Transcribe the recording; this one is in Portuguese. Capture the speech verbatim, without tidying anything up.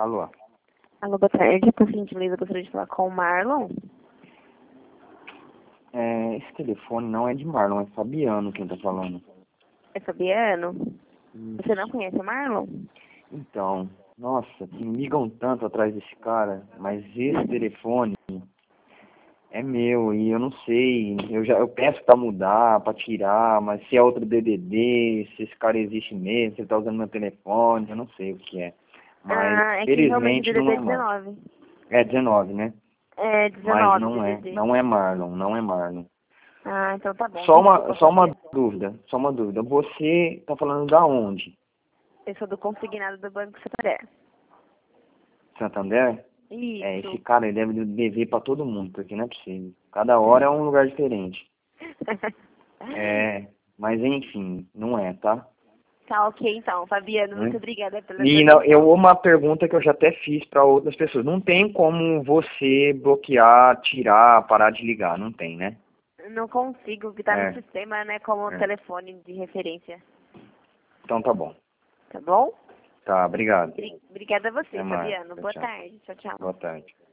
Alô? Alô, boa tarde. Por gentileza, eu gostaria de falar com o Marlon. É, esse telefone não é de Marlon, é Fabiano quem tá falando. É Fabiano? Isso. Você não conhece o Marlon? Então, nossa, me ligam tanto atrás desse cara, mas esse telefone é meu e eu não sei, eu já eu peço pra mudar, pra tirar, mas se é outro D D D, se esse cara existe mesmo, se ele tá usando meu telefone, eu não sei o que é. Mas, Ah, é que realmente felizmente, o não D D D é é Marlon. dezenove. É dezenove, né? É Mas dezenove não é, D D D. não é Marlon, não é Marlon. Ah, então tá bom. Só uma, Desculpa, só uma Fabiano. dúvida, só uma dúvida. Você tá falando da onde? Eu sou do consignado do Banco Santander. Santander? Isso. É, esse cara ele deve dever pra todo mundo, porque não é possível. Cada hora é um lugar diferente. É, mas enfim, não é, tá? Tá ok, então. Fabiano, muito Né? obrigada pela E sua não, atenção. eu uma pergunta que eu já até fiz para outras pessoas. Não tem como você bloquear, tirar, parar de ligar, não tem, né? Não consigo, porque tá no É, sistema, né, como é. telefone de referência. Então tá bom. Tá bom? Tá, obrigado. Bri- Obrigada a você, Até mais. Fabiano. Tchau, Boa tchau. tarde. Tchau, tchau. Boa tarde.